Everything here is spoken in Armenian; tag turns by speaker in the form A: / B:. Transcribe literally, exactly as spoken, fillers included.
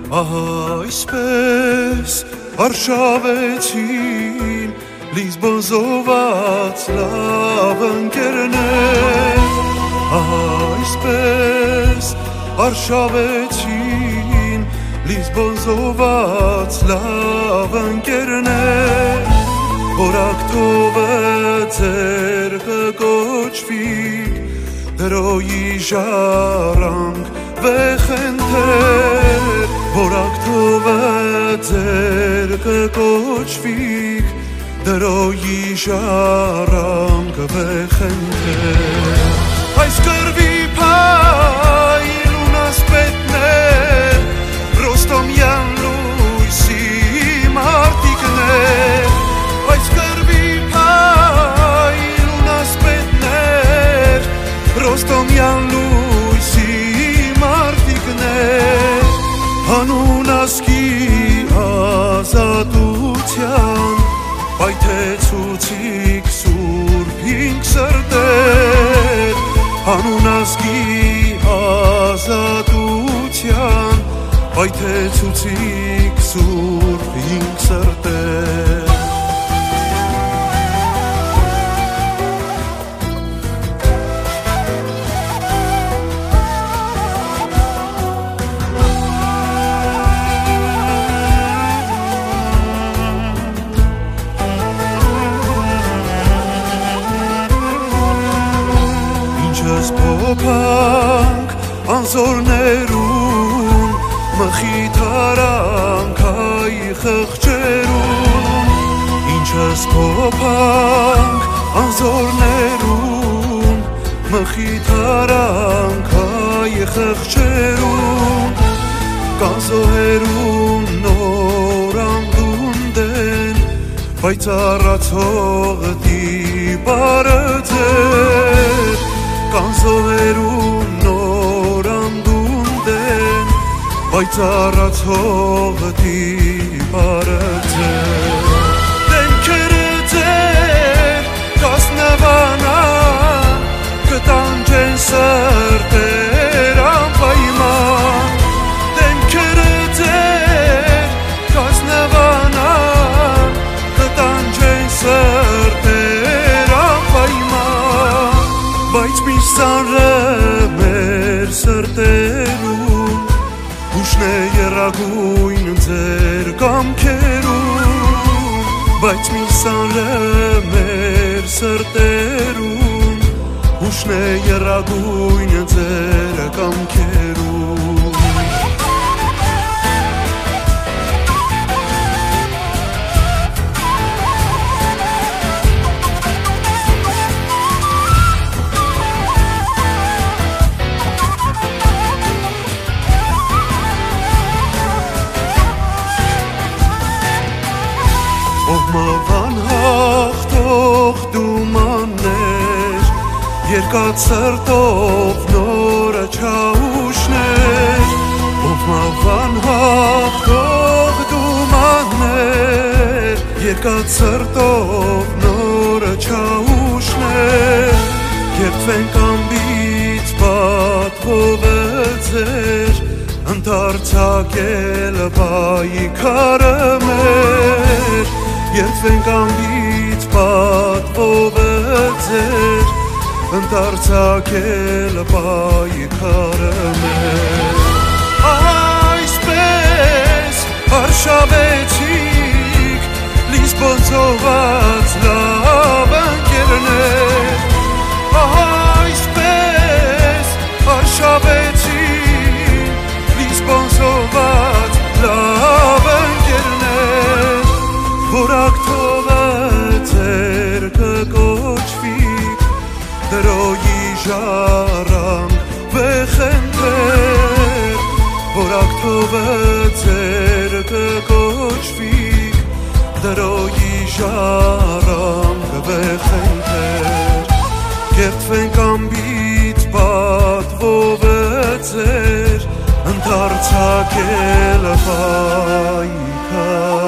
A: Այսպես արշավեցին Լիզբոն զոհված լավ ընկերներ Այսպես արշավեցին Լիզբոն զոհված լավ ընկերներ Որակ թողը ձեր կկոչվի Դրոյի ժառանգ վեխենթեր Որակ թողը ձեր կկոչվի Դրոյի ժառանգ վեխենթեր Այս կրվի փայլ ունասպետներ Ռոստոմյան լույսի մարտիկներ Այս կրվի փայլ ունասպետներ Ռոստոմյան լույսի մարտիկներ Հանուն ազգի ազատության Պայթեցուցիք սուրբ հինգ սրտեր Հանուն ազգի ազատության Պայթեցուցիք սուրբ հինգ սրտեր Փոփանք անզորներուն մխիթարանք այ խղճերուն Ինչս փոփանք անզորներուն մխիթարանք այ խղճերուն Կանզոհերուն նոր անդունդեն բայց առացող դիպարը ձեր Կանզոհերուն նոր անդունդեն բայց առացող դիպարը ձեր Դեմքերը ձեր կասնվանան կտանջեն սրտեր անպայման Դեմքերը ձեր կասնվանան կտանջեն սրտեր անպայման Բայց մի սանրը մեր սրտերում Հուշն է եռագույն ձեր կամքերում Բայց մի սանրը մեր սրտերում Հուշն է եռագույն ձեր կամքերում Ողմավան հաղթող դումաններ Երկած սրտով նորը չաուշներ Ողմավան հաղթող դումաններ Երկած սրտով նորը չաուշներ Երբվենք ամբից պատվովը ձեր Ընդարձակել պայքարը մեր Երբվենք ամբից պատվովը ձեր Ընդարձակել պայքարը մեր Այսպես արշավեցիք Լիզբոն զոհված լավ ընկերներ Այսպես արշավեցիք Լիզբոն զոհված լավ ընկերներ Որակ թողը ձեր կկոչվի Դրոյի ժառանգ վեխենթեր Որակ թողը ձեր կկոչվի Դրոյի ժառանգ վեխենթեր Կերտվենք ամբից պատվովը ձեր Ընդարձակել պայքար